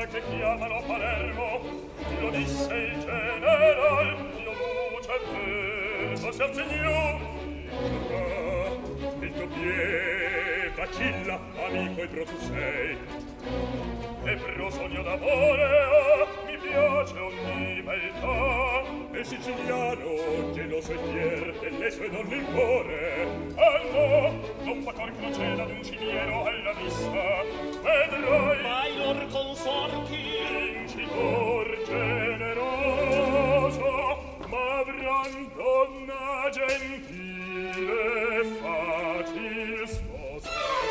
che chiamano Palermo, lo disse il general, io duce per siamo signori. Il tuo piede vacilla, amico e tu sei. Ebro sogno d'amore, mi piace ogni beltà, e siciliano, geloso e fier delle sue donne il cuore. No, non fa cor crocena d'un cimiero alla vista, vedrai mai lor consorti, vincitor generoso, ma avran donna gentile facil sposa.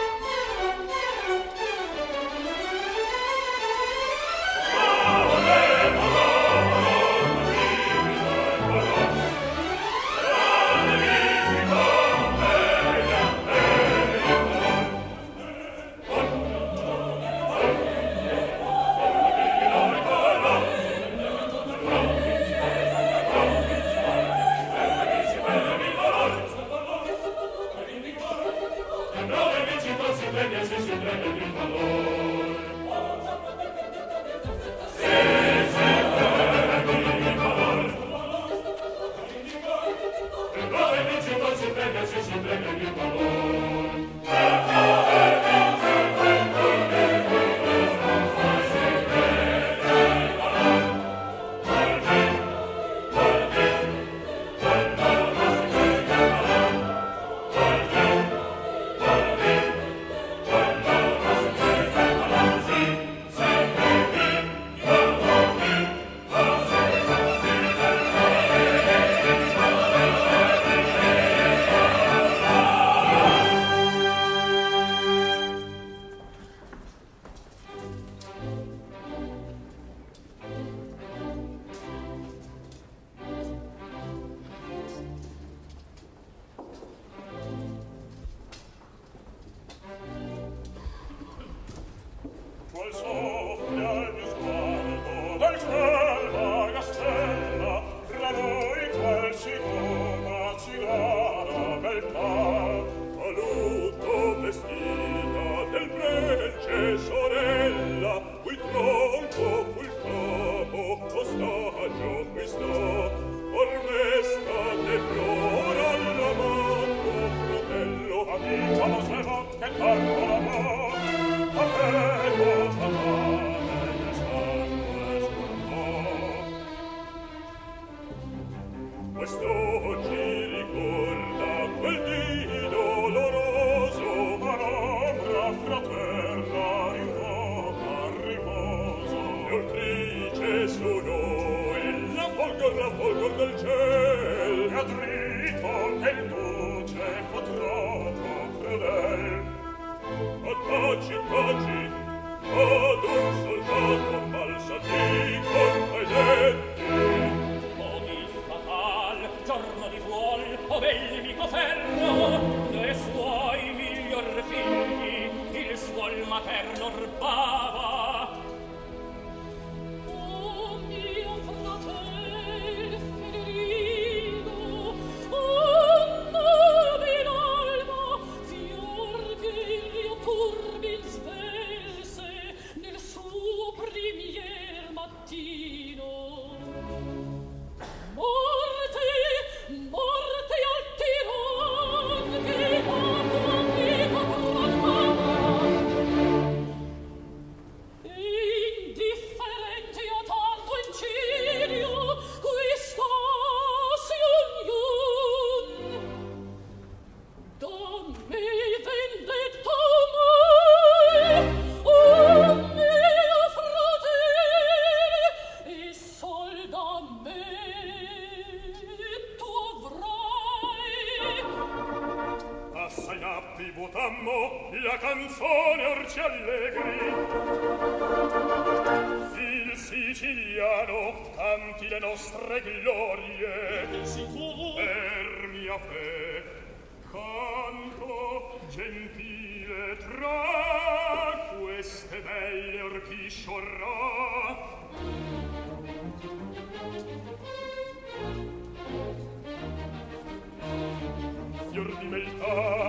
Fior di beltà,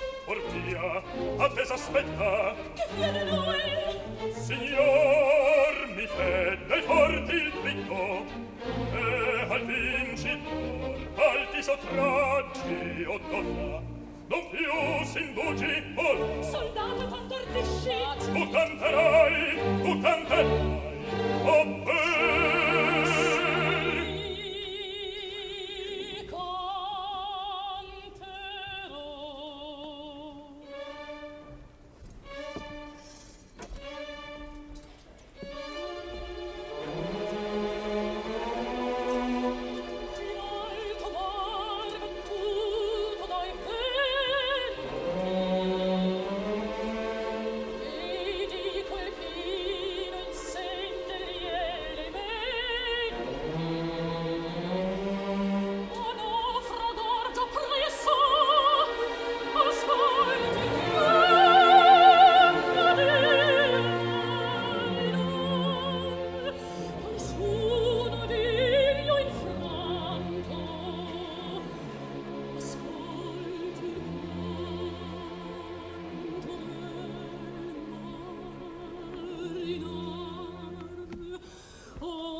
portia, attesa aspetta. Che viene noi? Signor io e al vincitor al ti sottraggi o donna non più s'indugi o Soldato t'ordisci tu canterai o per sì canterò in alto mar battuto dai venti vedi quel chino incendere gli elementi o naufragar già presso ascolti nessuno diglio infranto ascolti il canto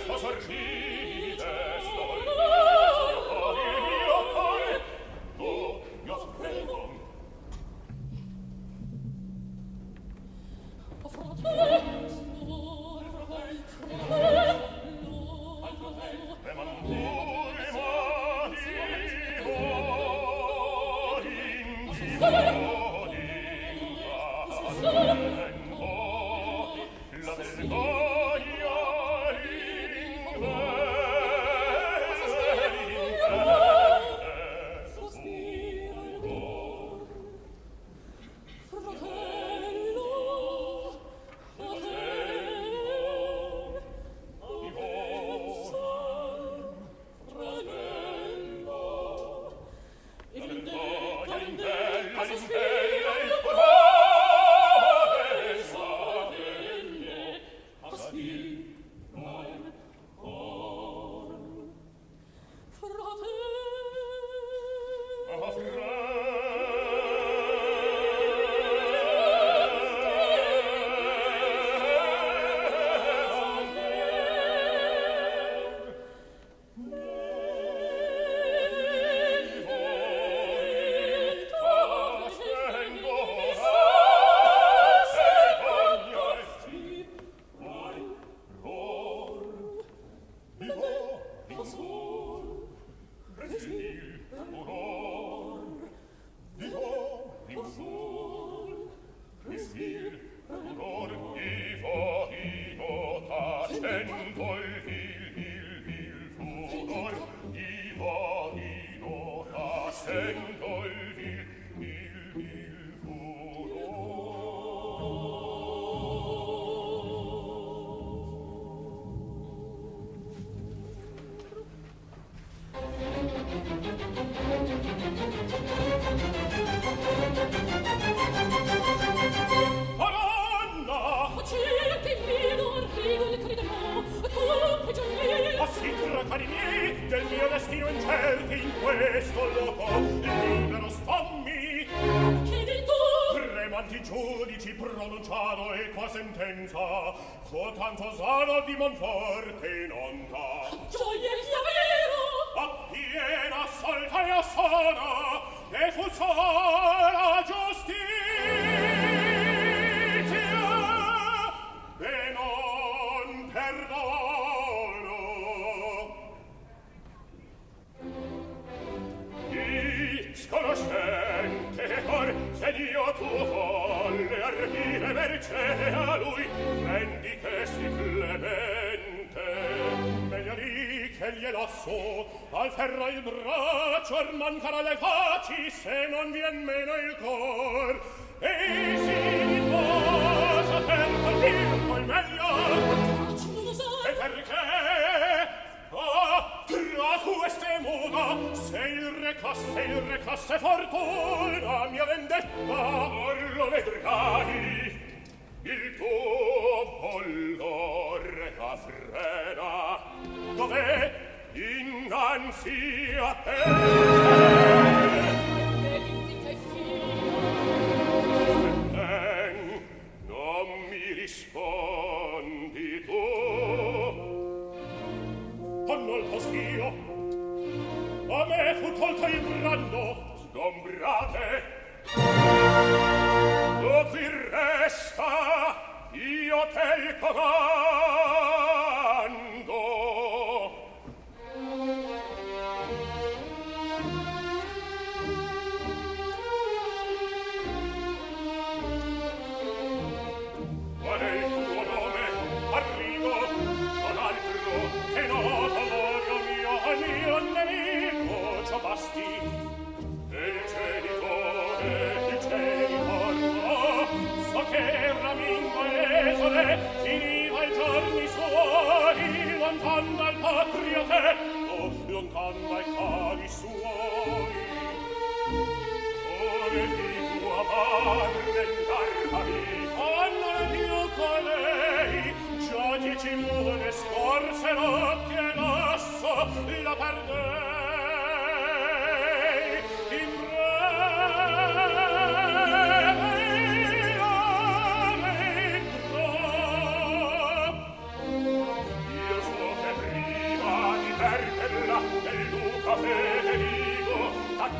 fa sorride il mio cuore oh mio fratello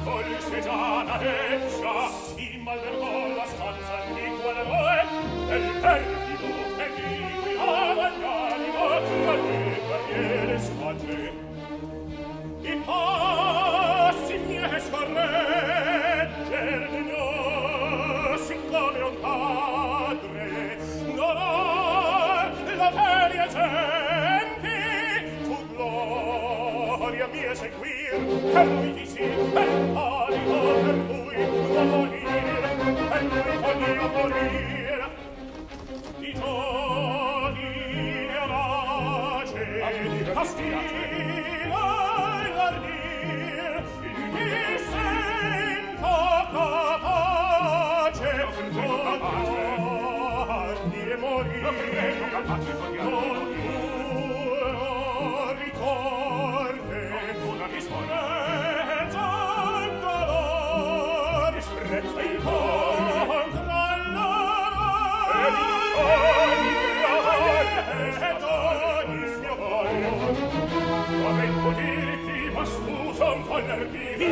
colse già la leccia, si malvergò la stanza di quell'eroe, del perfido che guidava l'animo tra le barriere squadre. I passi miei scorregger degnosi come un padre, d'onor la feria gente fu gloria mia seguir, per lui dissi, per palido per lui vo morir, per lui voglio morir. Di giorni e audace, castina e l'ardir, mi sento capace, guardi e morir. Non ricorre, una disprezza il dolor, disprezza il contra l'amor, avevo dirti, ma scusa un po' nervire,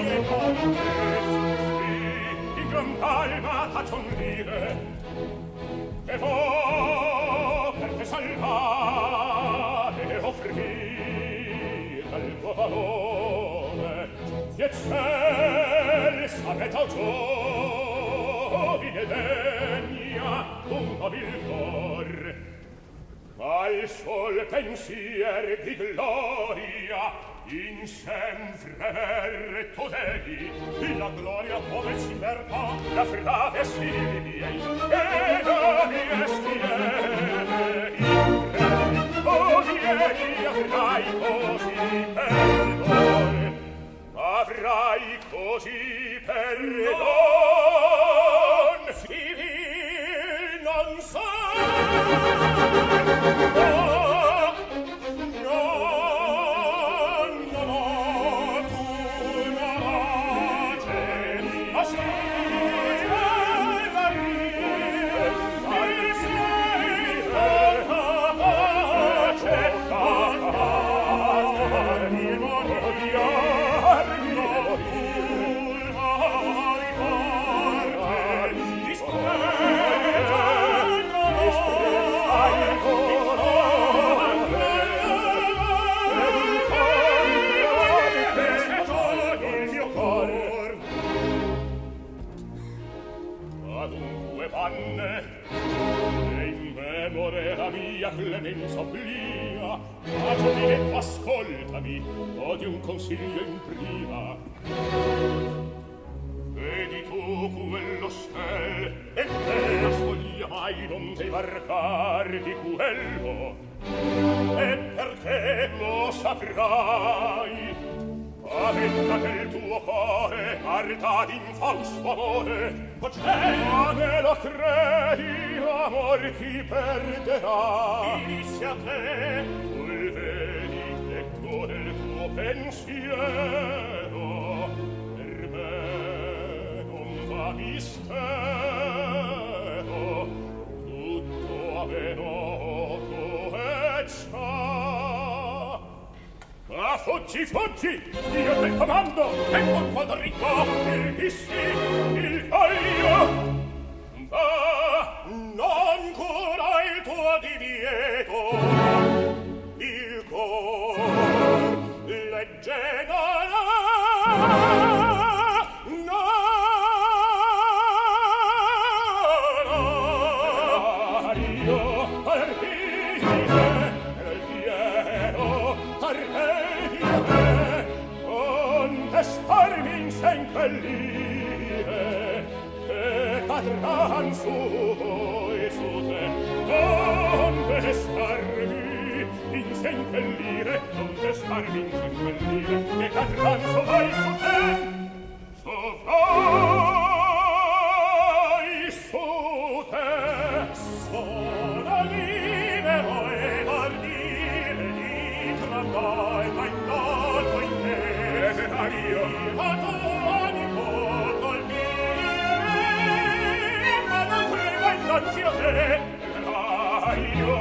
di gran calma faccion dire, e vo per te salvare e offrir al tuo valore, di eccelsa meta giovine degna un nobil cor. Al sol pensier di gloria in sempre verto devi, la gloria come si merca, la frate stili miei, e da mie schiere in premi, o miei avrai così perdone, avrai così perdone, civil non clemenza obblia, ma giovinetto ascoltami, o di un consiglio in prima. Vedi tu quello stel, e me la sfoglia mai non dei varcar di quello, e perché lo saprai, aventa che il tuo cuore arda d'infausto amore, ma me lo credi, amor ti perderà. Inizia a te, tu il vedi, ecco del tuo pensiero, per me non va mistero, tutto avenoto è già. Ma fuggi, fuggi, io te comando, e con quando arrivo il dissi, il voglio. Va, non cura il tuo divieto, il cor legge cadran su voi su te, non destarmi in senkellire, non destarmi in senkellire, che cadran su voi su te, su voi su te. Sono libero ed ardire di tramvai, ma innato in me, io a tuo animo davanti a te, io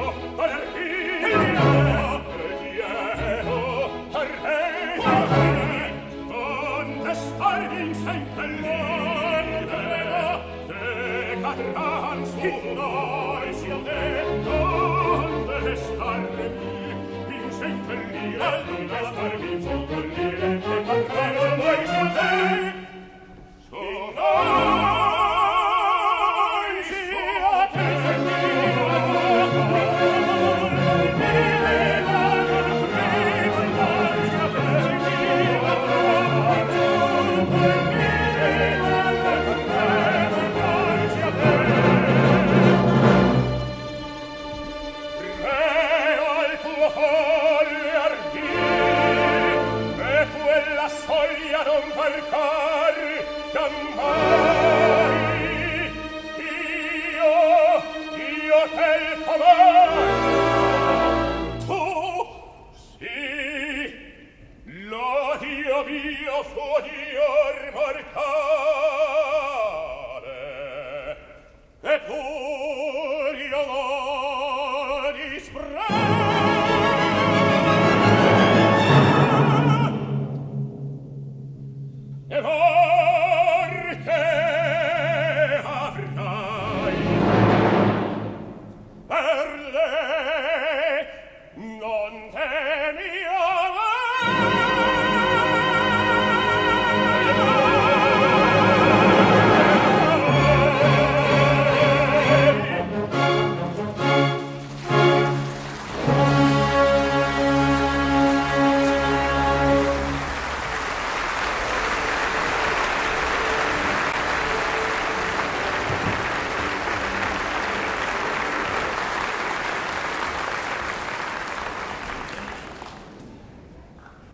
non destarmi in a lunga starmi può togliere e mantrare mai con te. Non varcar mai io te il comando tu sì l'odio mio fu di mortale e pur io lo disprezzo. E vor che avrai per lei non temi